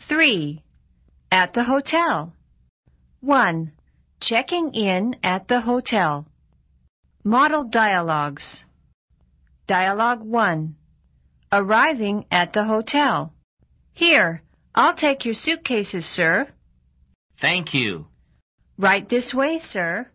3. At the hotel. 1. Checking in at the hotel. Model dialogues. Dialogue 1. Arriving at the hotel. Here, I'll take your suitcases, sir. Thank you. Right this way, sir.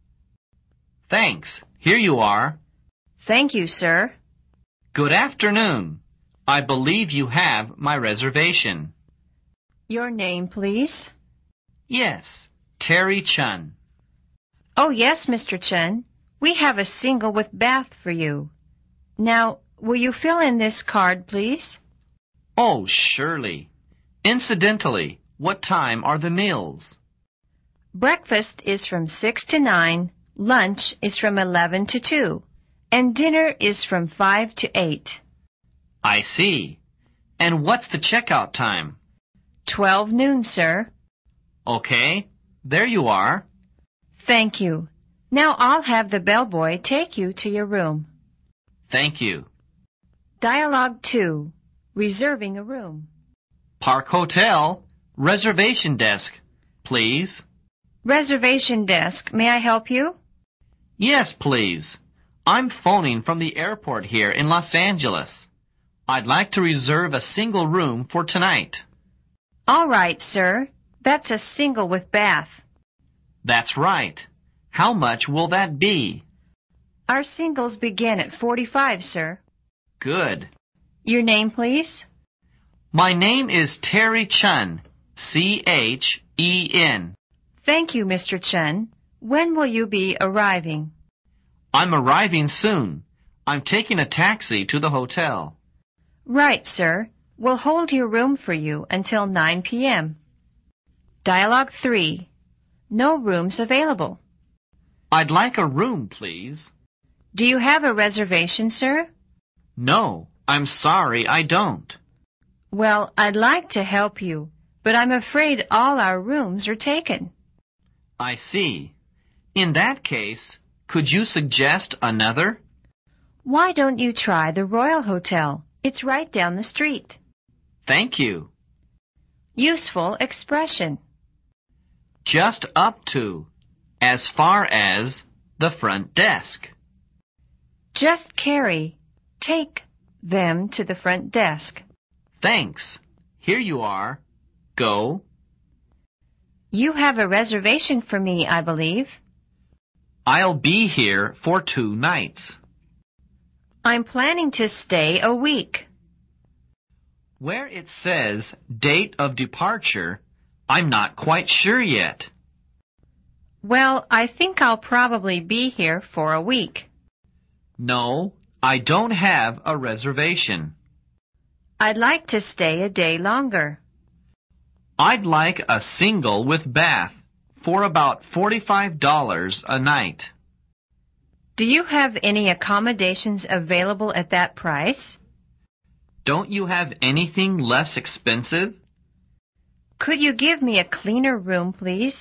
Thanks. Here you are. Thank you, sir. Good afternoon. I believe you have my reservation. Your name, please? Yes, Terry Chun. Oh, yes, Mr. Chun. We have a single with bath for you. Now, will you fill in this card, please? Oh, surely. Incidentally, what time are the meals? Breakfast is from 6 to 9, lunch is from 11 to 2, and dinner is from 5 to 8. I see. And what's the checkout time? 12 noon, sir. Okay, there you are. Thank you. Now I'll have the bellboy take you to your room. Thank you. Dialogue 2. Reserving a room. Park Hotel, reservation desk, please. Reservation desk, may I help you? Yes, please. I'm phoning from the airport here in Los Angeles. I'd like to reserve a single room for tonight. All right, sir. That's a single with bath. That's right. How much will that be? Our singles begin at $45, sir. Good. Your name, please? My name is Terry Chun, C-H-E-N. Thank you, Mr. Chun. When will you be arriving? I'm arriving soon. I'm taking a taxi to the hotel. Right, sir. We'll hold your room for you until 9 p.m. Dialogue 3. No rooms available. I'd like a room, please. Do you have a reservation, sir? No, I'm sorry, I don't. Well, I'd like to help you, but I'm afraid all our rooms are taken. I see. In that case, could you suggest another? Why don't you try the Royal Hotel? It's right down the street. Thank you. Useful expression. Just up to, as far as, the front desk. Just take them to the front desk. Thanks. Here you are. Go. You have a reservation for me, I believe. I'll be here for 2 nights. I'm planning to stay a week. Where it says date of departure, I'm not quite sure yet. Well, I think I'll probably be here for a week. No, I don't have a reservation. I'd like to stay a day longer. I'd like a single with bath for about $45 a night. Do you have any accommodations available at that price? Don't you have anything less expensive? Could you give me a cleaner room, please?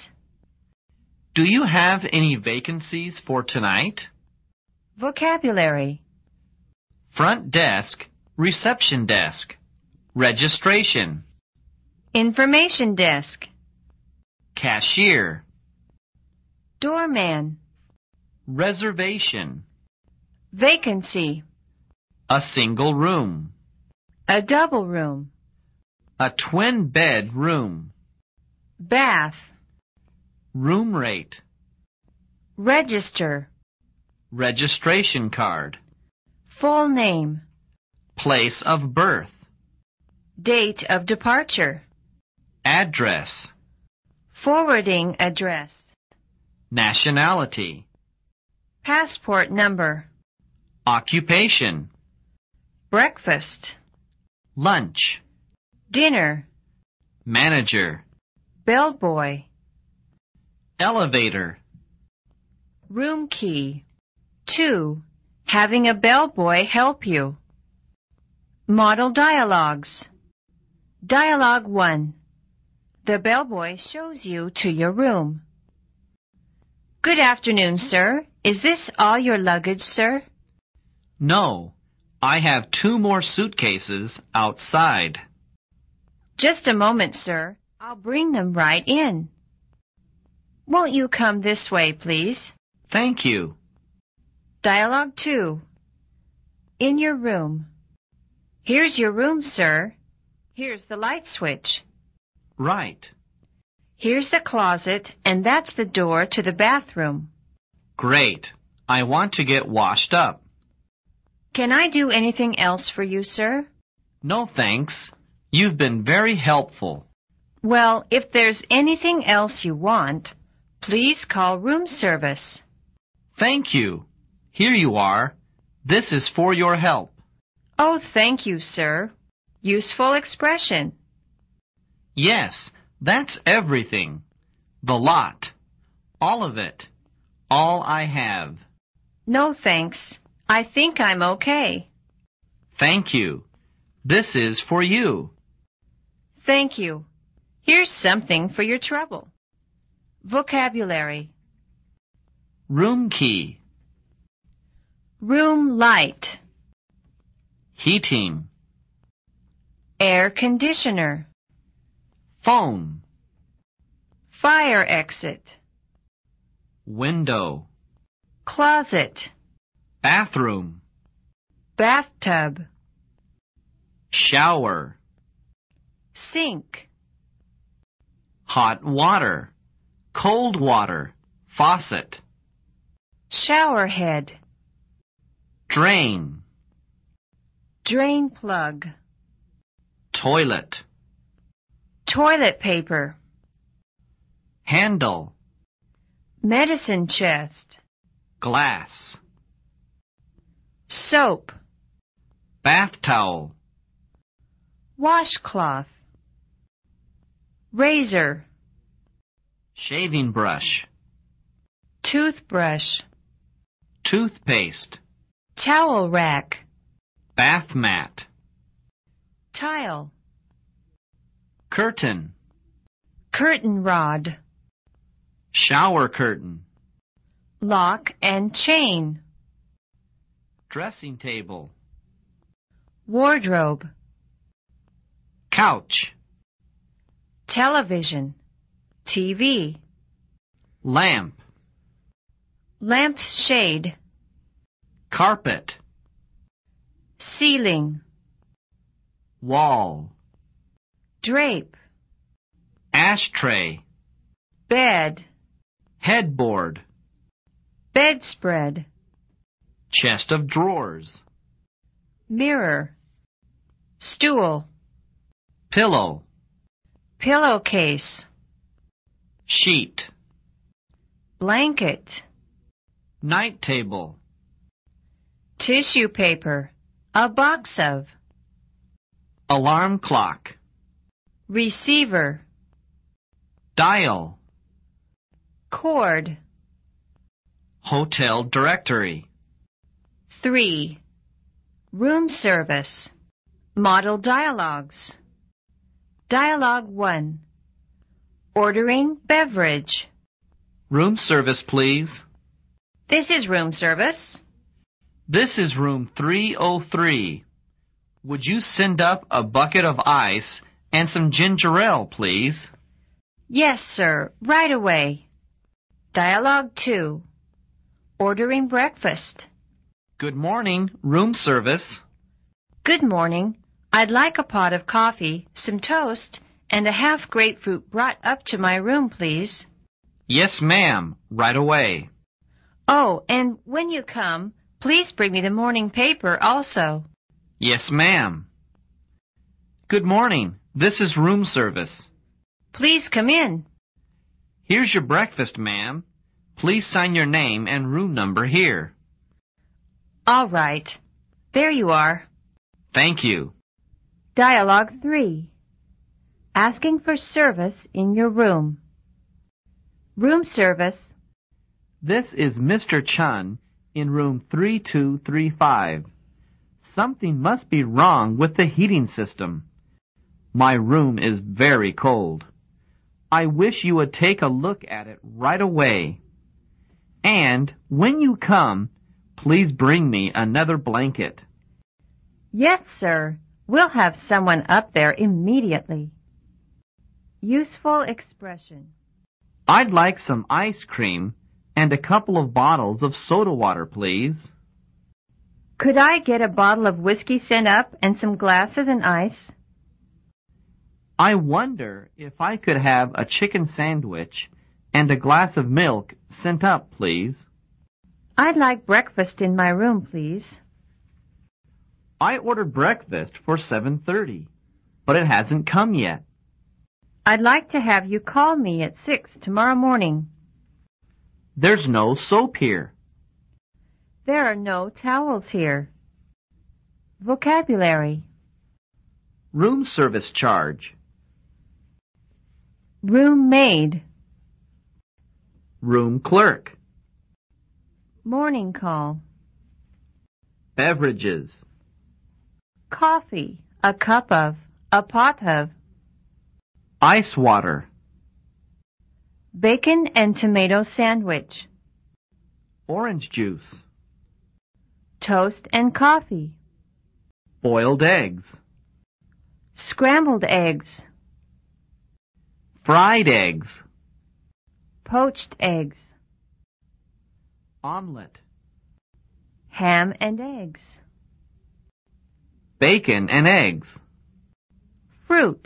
Do you have any vacancies for tonight? Vocabulary. Front desk, reception desk, registration, Information desk. cashier, Doorman. reservation, Vacancy. a single room, A double room. a twin bed room, Bath. room rate, Register. registration card, Full name. place of birth, Date of departure. address, Forwarding address. nationality, Passport number. occupation, Breakfast. lunch, Dinner. manager, Bellboy. elevator, Room key. 2. Having a bellboy help you. Model dialogues. Dialogue 1. The bellboy shows you to your room. Good afternoon, sir. Is this all your luggage, sir? No, I have 2 more suitcases outside. Just a moment, sir. I'll bring them right in. Won't you come this way, please? Thank you. Dialogue 2. In your room. Here's your room, sir. Here's the light switch. Right. Here's the closet, and that's the door to the bathroom. Great. I want to get washed up. Can I do anything else for you, sir? No, thanks. You've been very helpful. Well, if there's anything else you want, please call room service. Thank you. Here you are. This is for your help. Oh, thank you, sir. Useful expression. Yes, that's everything. The lot. All of it. All I have. No, thanks. I think I'm okay. Thank you. This is for you. Thank you. Here's something for your trouble. Vocabulary. Room key. Room light. Heating. Air conditioner. Phone. Fire exit. Window. Closet. Bathroom. Bathtub. Shower. Sink. Hot water. Cold water. Faucet. Shower head. Drain. Drain plug. Toilet. Toilet paper. Handle. Medicine chest. Glass. Soap. Bath towel. Washcloth. Razor. Shaving brush. Toothbrush. Toothpaste. Towel rack. Bath mat. Tile. Curtain. Curtain rod. Shower curtain. Lock and chain. Dressing table. Wardrobe. Couch. Television. TV. Lamp. Lampshade. Carpet. Ceiling. Wall. Drape. Ashtray. Bed. Headboard. Bedspread. Chest of drawers. Mirror. Stool. Pillow. Pillowcase. Sheet. Blanket. Night table. Tissue paper. A box of. Alarm clock. Receiver. Dial. Cord. Hotel directory. 3. Room service. Model dialogues. Dialogue 1. Ordering beverage. Room service, please. This is room service. This is room 303. Would you send up a bucket of ice and some ginger ale, please? Yes, sir. Right away. Dialogue 2. Ordering breakfast. Good morning, room service. Good morning. I'd like a pot of coffee, some toast, and a half grapefruit brought up to my room, please. Yes, ma'am. Right away. Oh, and when you come, please bring me the morning paper also. Yes, ma'am. Good morning. This is room service. Please come in. Here's your breakfast, ma'am. Please sign your name and room number here. All right. There you are. Thank you. Dialogue 3. Asking for service in your room. Room service. This is Mr. Chun in room 3235. Something must be wrong with the heating system. My room is very cold. I wish you would take a look at it right away. And when you come, please bring me another blanket. Yes, sir. We'll have someone up there immediately. Useful expression. I'd like some ice cream and a couple of bottles of soda water, please. Could I get a bottle of whiskey sent up and some glasses and ice? I wonder if I could have a chicken sandwich and a glass of milk sent up, please. I'd like breakfast in my room, please. I ordered breakfast for 7:30, but it hasn't come yet. I'd like to have you call me at 6 tomorrow morning. There's no soap here. There are no towels here. Vocabulary. Room service charge. Room maid. Room clerk. Morning call. Beverages. Coffee. A cup of. A pot of. Ice water. Bacon and tomato sandwich. Orange juice. Toast and coffee. Boiled eggs. Scrambled eggs. Fried eggs. Poached eggs. Omelette. Ham and eggs. Bacon and eggs. Fruit.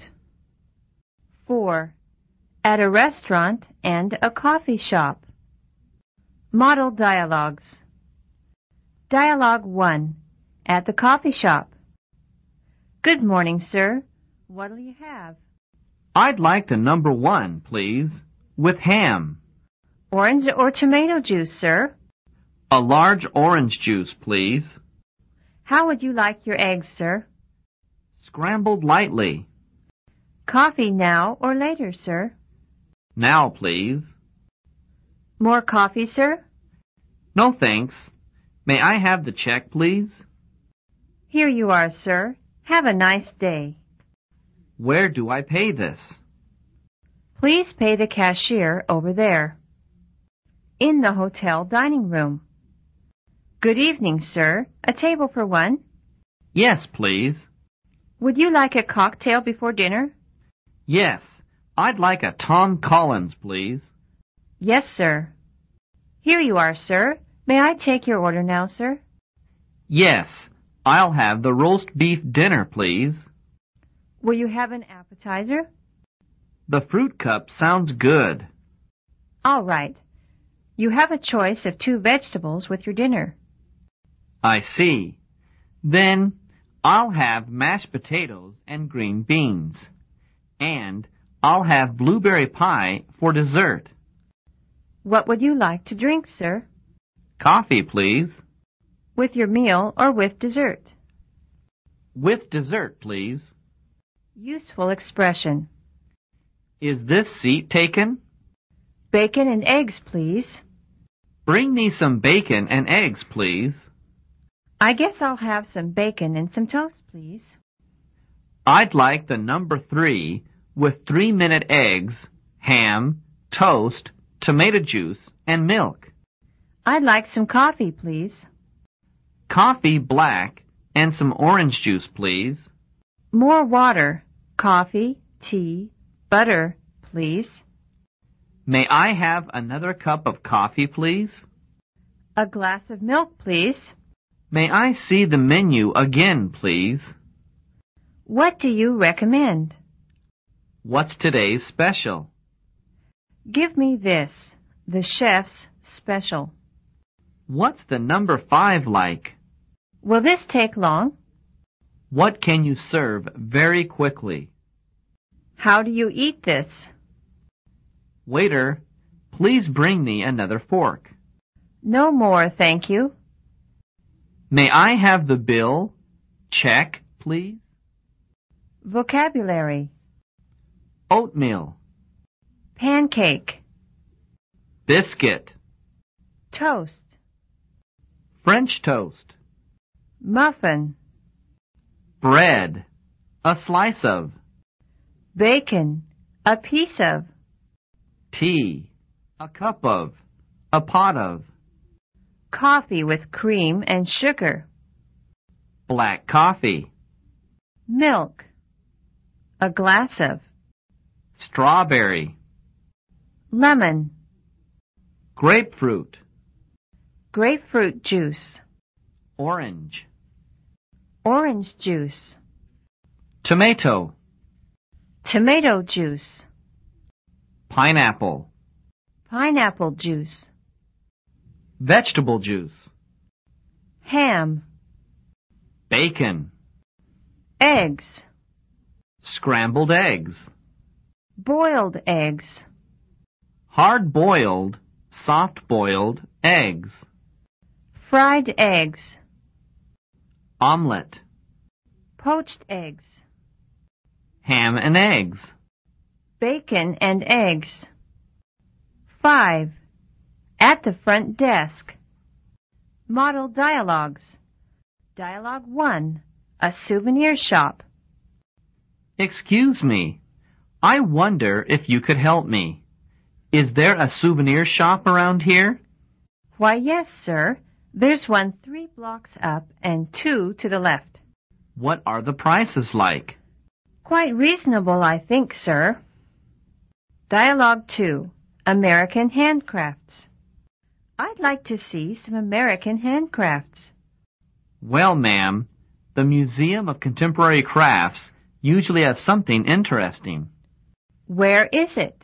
4. At a restaurant and a coffee shop. Model dialogues. Dialogue 1. At the coffee shop. Good morning, sir. What'll you have? I'd like the number 1, please, with ham. Orange or tomato juice, sir? A large orange juice, please. How would you like your eggs, sir? Scrambled lightly. Coffee now or later, sir? Now, please. More coffee, sir? No, thanks. May I have the check, please? Here you are, sir. Have a nice day. Where do I pay this? Please pay the cashier over there. In the hotel dining room. Good evening, sir. A table for one? Yes, please. Would you like a cocktail before dinner? Yes, I'd like a Tom Collins, please. Yes, sir. Here you are, sir. May I take your order now, sir? Yes, I'll have the roast beef dinner, please. Will you have an appetizer? The fruit cup sounds good. All right. You have a choice of 2 vegetables with your dinner. I see. Then I'll have mashed potatoes and green beans. And I'll have blueberry pie for dessert. What would you like to drink, sir? Coffee, please. With your meal or with dessert? With dessert, please. Useful expression. Is this seat taken? Bacon and eggs, please. Bring me some bacon and eggs, please. I guess I'll have some bacon and some toast, please. I'd like the number 3 with 3-minute eggs, ham, toast, tomato juice, and milk. I'd like some coffee, please. Coffee black and some orange juice, please. More water, coffee, tea, butter, please. May I have another cup of coffee, please? A glass of milk, please. May I see the menu again, please? What do you recommend? What's today's special? Give me this, the chef's special. What's the number 5 like? Will this take long? What can you serve very quickly? How do you eat this? Waiter, please bring me another fork. No more, thank you. May I have the bill? Check, please. Vocabulary. Oatmeal. Pancake. Biscuit. Toast. French toast. Muffin. Bread. A slice of. Bacon. A piece of. Tea. A cup of. A pot of. Coffee with cream and sugar. Black coffee. Milk. A glass of. strawberry, lemon, grapefruit, grapefruit juice, orange, orange juice, tomato, tomato juice, pineapple, pineapple juice, vegetable juice, ham, bacon, eggs, scrambled eggs, boiled eggs, hard-boiled, soft-boiled eggs, fried eggs, omelet, poached eggs, ham and eggs, bacon and eggs. 5. At the front desk. Model dialogues. Dialogue 1. A souvenir shop. Excuse me, I wonder if you could help me. Is there a souvenir shop around here? Why, yes, sir. There's one 3 blocks up and 2 to the left. What are the prices like? Quite reasonable, I think, sir. Dialogue 2. American handcrafts. I'd like to see some American handcrafts. Well, ma'am, the Museum of Contemporary Crafts usually has something interesting. Where is it?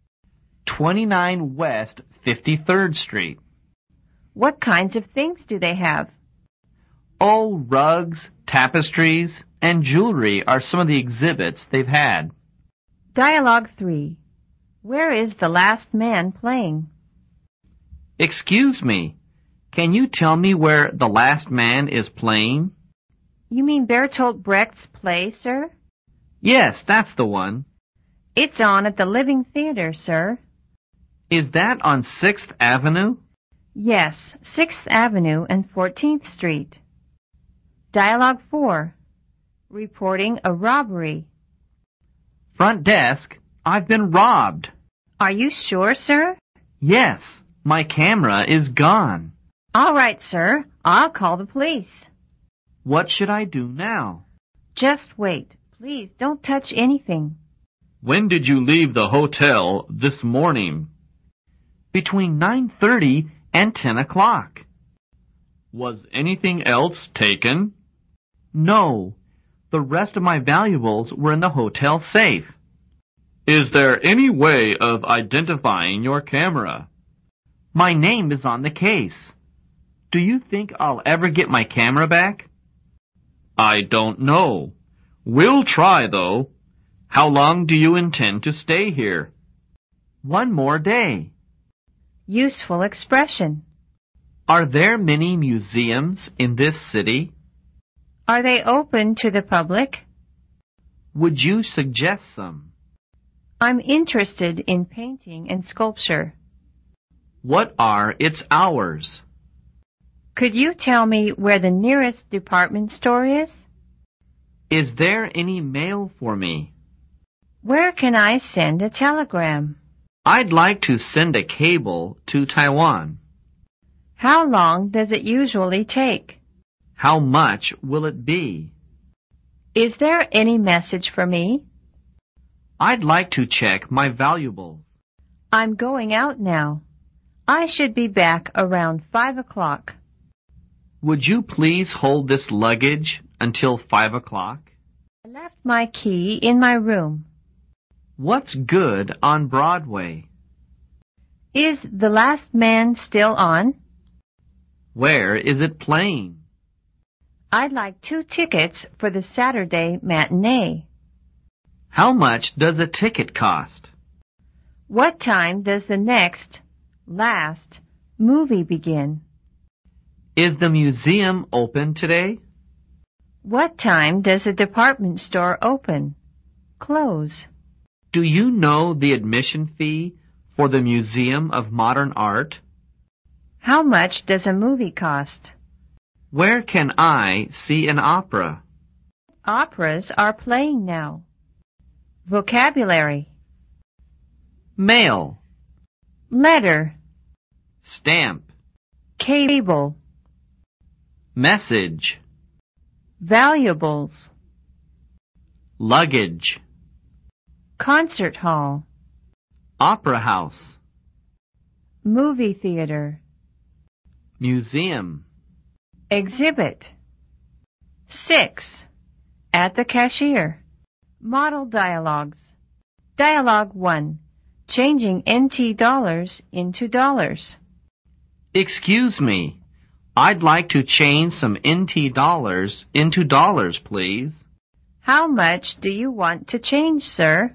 29 West 53rd Street. What kinds of things do they have? Oh, rugs, tapestries, and jewelry are some of the exhibits they've had. Dialogue 3. Where is the last man playing? Excuse me, can you tell me where the last man is playing? You mean Bertolt Brecht's play, sir? Yes, that's the one. It's on at the Living Theater, sir. Is that on 6th Avenue? Yes, 6th Avenue and 14th Street. Dialogue 4. Reporting a robbery. Front desk, I've been robbed. Are you sure, sir? Yes, my camera is gone. All right, sir. I'll call the police. What should I do now? Just wait. Please don't touch anything. When did you leave the hotel this morning? Between 9:30 and 10 o'clock. Was anything else taken? No. The rest of my valuables were in the hotel safe. Is there any way of identifying your camera? My name is on the case. Do you think I'll ever get my camera back? I don't know. We'll try, though. How long do you intend to stay here? 1 more day. Useful expression. Are there many museums in this city? Are they open to the public? Would you suggest some? I'm interested in painting and sculpture. What are its hours? Could you tell me where the nearest department store is? Is there any mail for me? Where can I send a telegram? I'd like to send a cable to Taiwan. How long does it usually take? How much will it be? Is there any message for me? I'd like to check my valuables. I'm going out now. I should be back around 5 o'clock. Would you please hold this luggage until 5 o'clock? I left my key in my room. What's good on Broadway? Is The Last Man still on? Where is it playing? I'd like 2 tickets for the Saturday matinee. How much does a ticket cost? What time does the last movie begin? Is the museum open today? What time does the department store open? Close. Do you know the admission fee for the Museum of Modern Art? How much does a movie cost? Where can I see an opera? Operas are playing now. Vocabulary. Mail, Letter. stamp, Cable. message, Valuables. luggage, concert hall, opera house, movie theater, museum. exhibit. 6. At the cashier. Model dialogues. Dialogue 1. Changing NT dollars into dollars. Excuse me, I'd like to change some NT dollars into dollars, please. How much do you want to change, sir?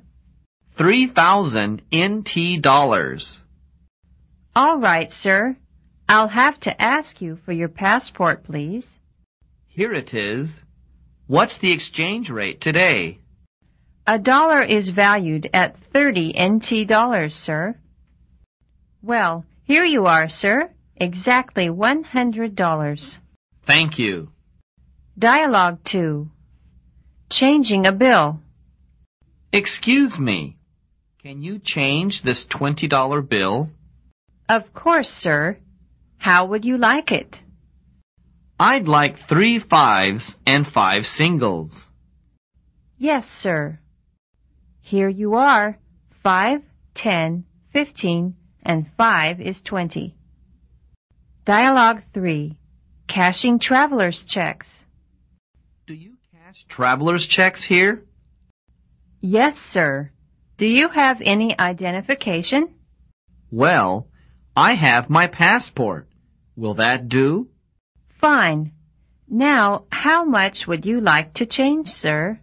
3,000 NT dollars. All right, sir. I'll have to ask you for your passport, please. Here it is. What's the exchange rate today? A dollar is valued at 30 NT dollars, sir. Well, here you are, sir. Exactly $100. Thank you. Dialogue 2. Changing a bill. Excuse me, can you change this $20 bill? Of course, sir. How would you like it? I'd like 3 fives and 5 singles. Yes, sir. Here you are. 5, 10, 15, and 5 is 20. Dialogue 3. Cashing traveler's checks. Do you cash traveler's checks here? Yes, sir. Do you have any identification? Well, I have my passport. Will that do? Fine. Now, how much would you like to change, sir?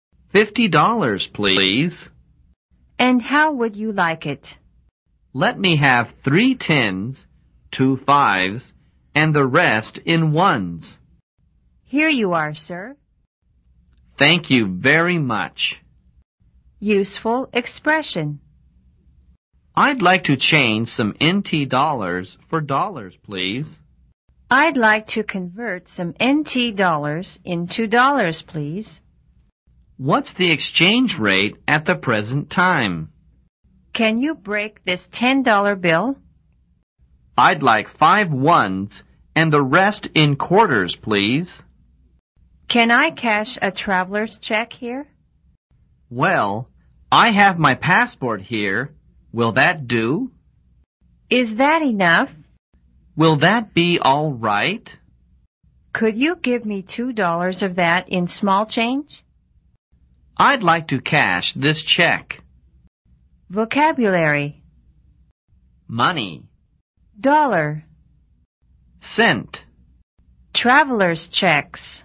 $50, please. And how would you like it? Let me have 3 10s, 2 5s, and the rest in ones. Here you are, sir. Thank you very much. Useful expression. I'd like to change some NT dollars for dollars, please. I'd like to convert some NT dollars into dollars, please. What's the exchange rate at the present time? Can you break this $10 bill? I'd like 5 ones and the rest in quarters, please. Can I cash a traveler's check here? Well, I have my passport here. Will that do? Is that enough? Will that be all right? Could you give me $2 of that in small change? I'd like to cash this check. Vocabulary. Money, Dollar. cent, Traveler's checks.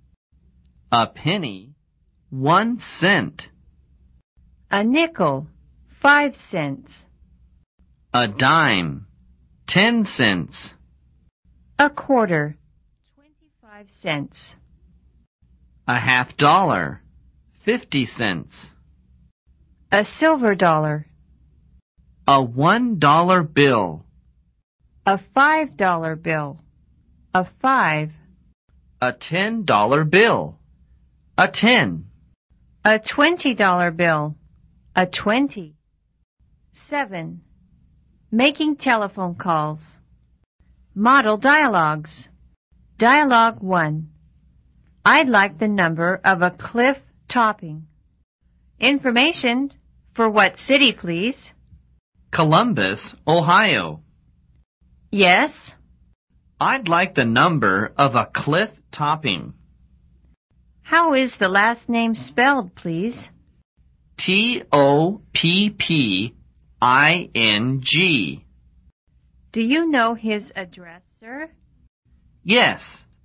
a penny, 1 cent, A nickel. 5 cents. a dime, 10 cents, A quarter. 25 cents. a $50, 50 cents, A silver dollar. a $1 bill, A $5 bill. A 5. a $10 bill, a 10, A $20 bill. A 20. 7. Making telephone calls. Model dialogues. Dialogue 1. I'd like the number of a cliff topping. Information. For what city, please? Columbus, Ohio. Yes. I'd like the number of a cliff topping. How is the last name spelled, please? Topping. Do you know his address, sir? Yes,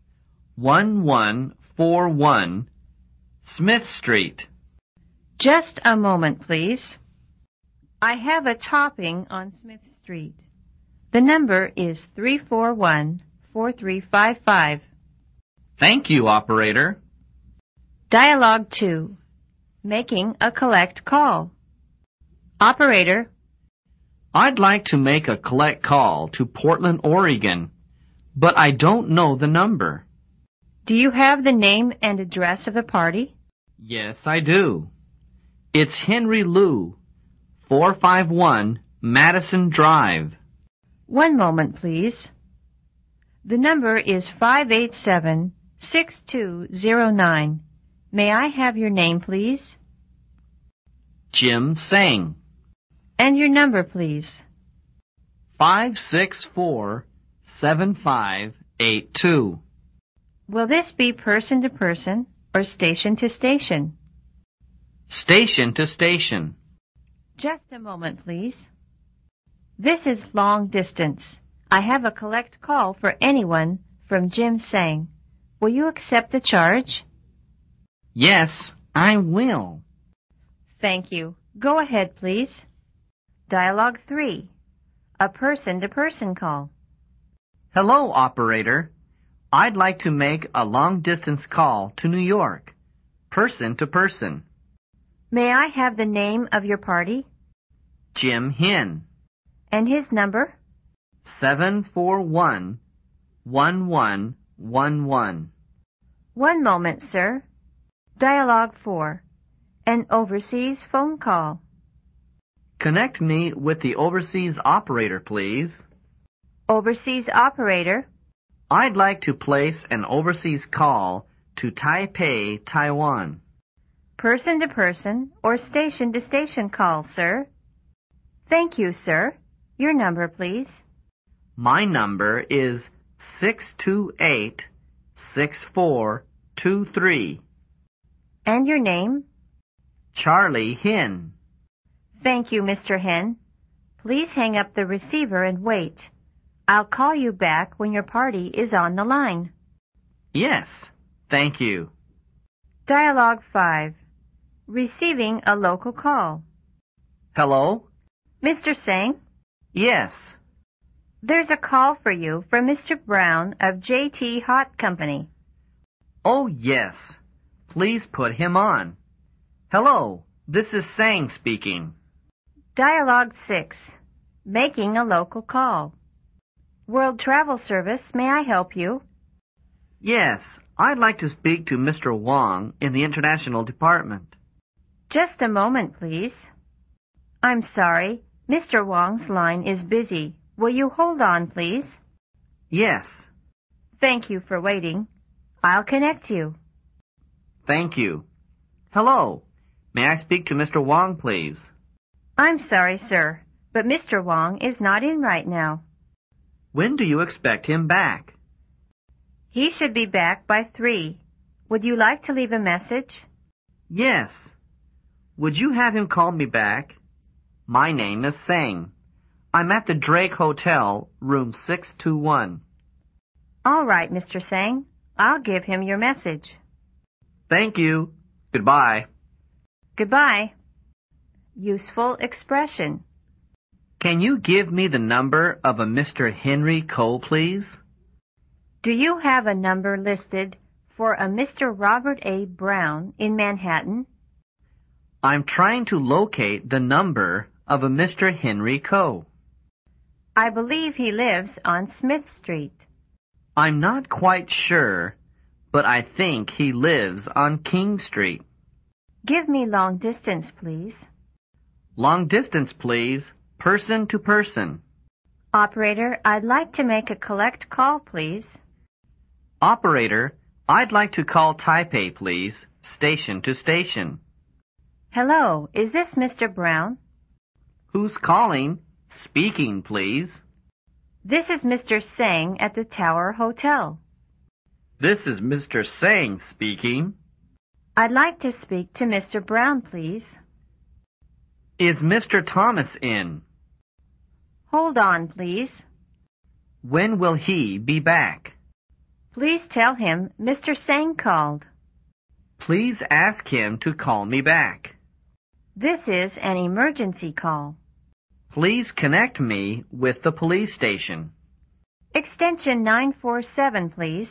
1141 Smith Street. Just a moment, please. I have a topping on Smith Street. The number is 341-4355. Thank you, operator. Dialogue 2. Making a collect call. Operator. I'd like to make a collect call to Portland, Oregon, but I don't know the number. Do you have the name and address of the party? Yes, I do. It's Henry Lou, 451 Madison Drive. One moment, please. The number is 587-6209. May I have your name, please? Jim Sang. And your number, please. 564-7582. Will this be person to person or station to station? Station to station. Just a moment, please. This is long distance. I have a collect call for anyone from Jim Sang. Will you accept the charge? Yes, I will. Thank you. Go ahead, please. Dialogue 3. A person-to-person call. Hello, operator. I'd like to make a long-distance call to New York. Person to person. May I have the name of your party? Jim Hin. And his number? 741-1111. One moment, sir. Dialogue 4. An overseas phone call. Connect me with the overseas operator, please. Overseas operator. I'd like to place an overseas call to Taipei, Taiwan. Person-to-person or station-to-station call, sir. Thank you, sir. Your number, please. My number is 628-6423. And your name? Charlie Hin. Thank you, Mr. Hen. Please hang up the receiver and wait. I'll call you back when your party is on the line. Yes, thank you. Dialogue 5. Receiving a local call. Hello? Mr. Sang? Yes. There's a call for you from Mr. Brown of J.T. Hot Company. Oh, yes. Please put him on. Hello, this is Sang speaking. Dialogue 6. Making a local call. World Travel Service, may I help you? Yes, I'd like to speak to Mr. Wong in the International Department. Just a moment, please. I'm sorry, Mr. Wong's line is busy. Will you hold on, please? Yes. Thank you for waiting. I'll connect you. Thank you. Hello. May I speak to Mr. Wong, please? I'm sorry, sir, but Mr. Wong is not in right now. When do you expect him back? He should be back by 3. Would you like to leave a message? Yes. Would you have him call me back? My name is Sang. I'm at the Drake Hotel, room 621. All right, Mr. Sang. I'll give him your message. Thank you. Goodbye. Goodbye. Useful expression. Can you give me the number of a Mr. Henry Cole, please? Do you have a number listed for a Mr. Robert A. Brown in Manhattan? I'm trying to locate the number of a Mr. Henry Coe. I believe he lives on Smith Street. I'm not quite sure, but I think he lives on King Street. Give me long distance, please. Long distance, please. Person to person. Operator, I'd like to make a collect call, please. Operator, I'd like to call Taipei, please. Station to station. Hello, is this Mr. Brown? Who's calling? Speaking, please. This is Mr. Sang at the Tower Hotel. This is Mr. Sang speaking. I'd like to speak to Mr. Brown, please. Is Mr. Thomas in? Hold on, please. When will he be back? Please tell him Mr. Sang called. Please ask him to call me back. This is an emergency call. Please connect me with the police station. Extension 947, please.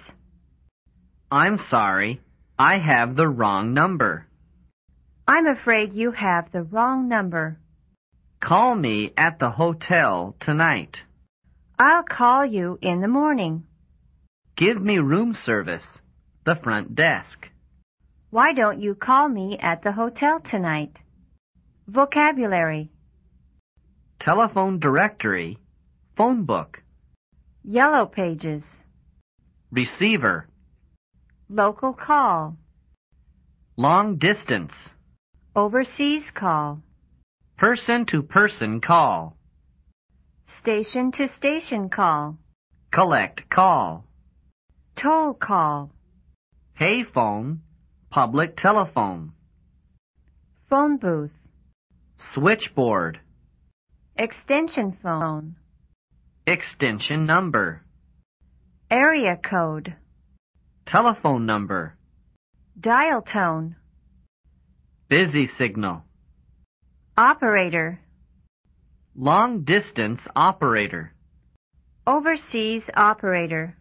I'm sorry. I have the wrong number. I'm afraid you have the wrong number. Call me at the hotel tonight. I'll call you in the morning. Give me room service, the front desk. Why don't you call me at the hotel tonight? Vocabulary. Telephone directory, phone book. Yellow pages. Receiver. Local call. Long distance. Overseas call. Person-to-person call. Station-to-station call. Collect call. Toll call. Payphone, public telephone. Phone booth. Switchboard. Extension phone. Extension number. Area code. Telephone number. Dial tone. Busy signal. Operator. Long distance operator. Overseas operator.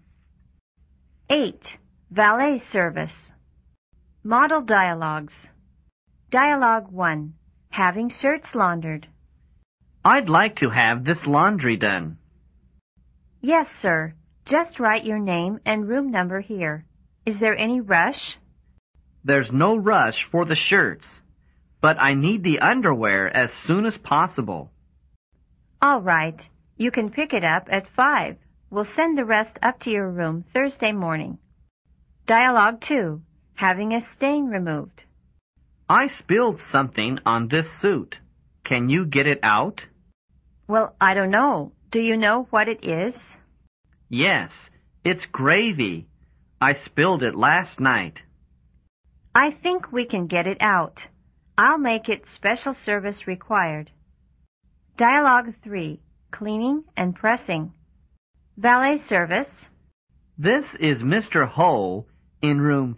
8. Valet service. Model dialogues. Dialogue 1. Having shirts laundered. I'd like to have this laundry done. Yes, sir. Just write your name and room number here. Is there any rush? There's no rush for the shirts, but I need the underwear as soon as possible. All right. You can pick it up at 5. We'll send the rest up to your room Thursday morning. Dialogue 2. Having a stain removed. I spilled something on this suit. Can you get it out? Well, I don't know. Do you know what it is? Yes, it's gravy. I spilled it last night. I think we can get it out. I'll make it special service required. Dialogue 3. Cleaning and pressing. Valet service. This is Mr. Ho in room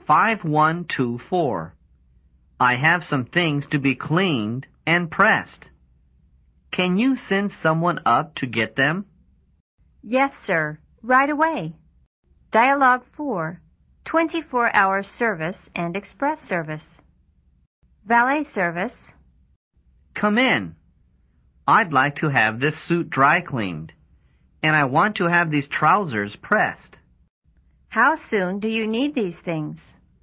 5124. I have some things to be cleaned and pressed. Can you send someone up to get them? Yes, sir. Right away. Dialogue 4. 24-hour service and express service. Valet service. Come in. I'd like to have this suit dry cleaned, and I want to have these trousers pressed. How soon do you need these things?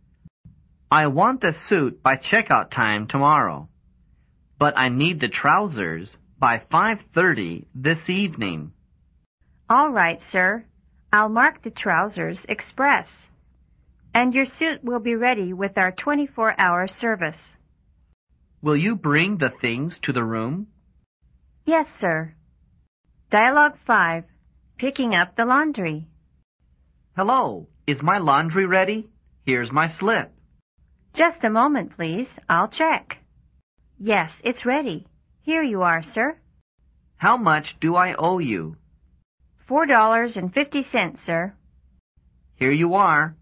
I want the suit by checkout time tomorrow, but I need the trousers by 5:30 this evening. All right, sir. I'll mark the trousers express, and your suit will be ready with our 24-hour service. Will you bring the things to the room? Yes, sir. Dialogue 5. Picking up the laundry. Hello, is my laundry ready? Here's my slip. Just a moment, please. I'll check. Yes, it's ready. Here you are, sir. How much do I owe you? $4.50, sir. Here you are,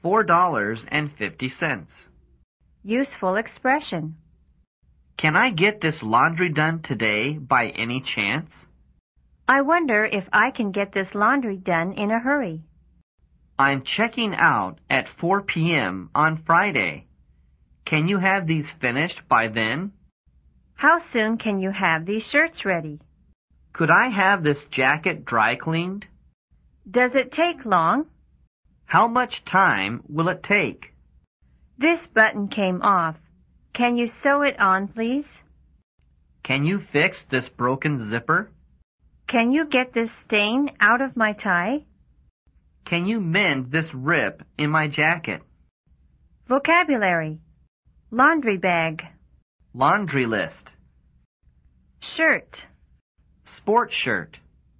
$4.50. Useful expression. Can I get this laundry done today by any chance? I wonder if I can get this laundry done in a hurry. I'm checking out at 4 p.m. on Friday. Can you have these finished by then? How soon can you have these shirts ready? Could I have this jacket dry cleaned? Does it take long? How much time will it take? This button came off. Can you sew it on, please? Can you fix this broken zipper? Can you get this stain out of my tie? Can you mend this rip in my jacket? Vocabulary. Laundry bag. Laundry list. Shirt. Sport shirt.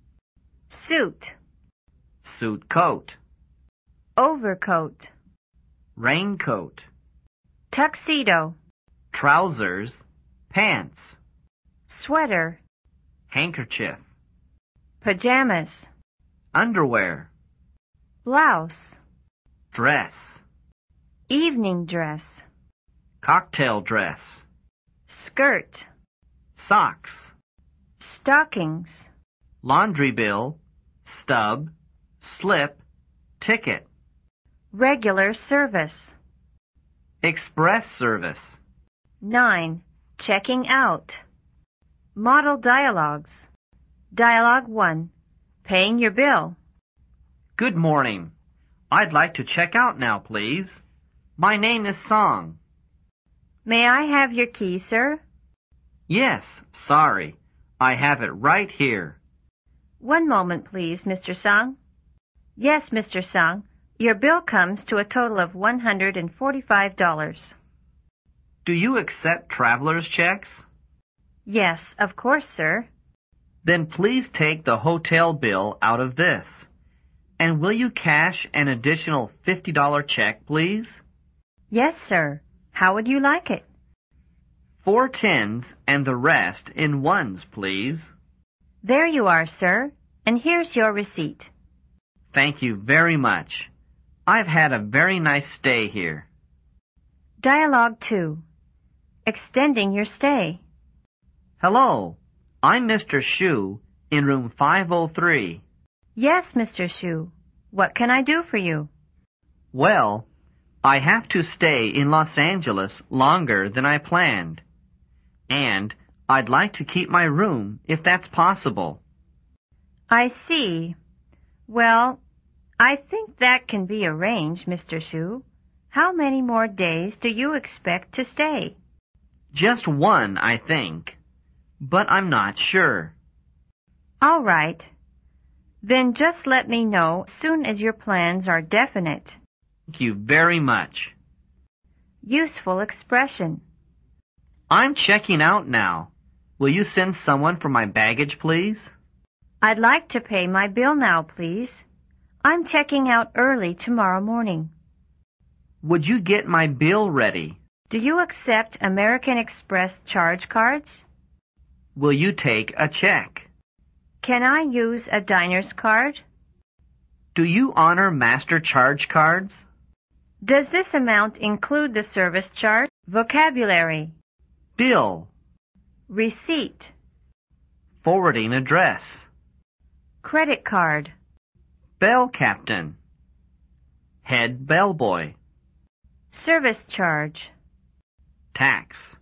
Suit. Suit coat. Overcoat. Raincoat. Tuxedo. Trousers. Pants. Sweater. Handkerchief. Pajamas. Underwear. Blouse. Dress. Evening dress. Cocktail dress. Skirt. Socks. Stockings. Laundry bill. Stub. Slip. Ticket. Regular service. Express service. 9. Checking out. Model dialogues. Dialogue 1. Paying your bill. Good morning. I'd like to check out now, please. My name is Song. May I have your key, sir? Yes, sorry. I have it right here. One moment, please, Mr. Song. Yes, Mr. Song. Your bill comes to a total of $145. Do you accept traveler's checks? Yes, of course, sir. Then please take the hotel bill out of this. And will you cash an additional $50 check, please? Yes, sir. How would you like it? 4 tens and the rest in ones, please. There you are, sir. And here's your receipt. Thank you very much. I've had a very nice stay here. Dialogue 2. Extending your stay. Hello, I'm Mr. Shu in room 503. Yes, Mr. Shu. What can I do for you? Well, I have to stay in Los Angeles longer than I planned. And I'd like to keep my room if that's possible. I see. Well, I think that can be arranged, Mr. Shu. How many more days do you expect to stay? Just one, I think. But I'm not sure. All right. Then just let me know as soon as your plans are definite. Thank you very much. Useful expression. I'm checking out now. Will you send someone for my baggage, please? I'd like to pay my bill now, please. I'm checking out early tomorrow morning. Would you get my bill ready? Do you accept American Express charge cards? Will you take a check? Can I use a diner's card? Do you honor master charge cards? Does this amount include the service charge? Vocabulary. Bill. Receipt. Forwarding address. Credit card. Bell captain. Head bellboy. Service charge. Tax.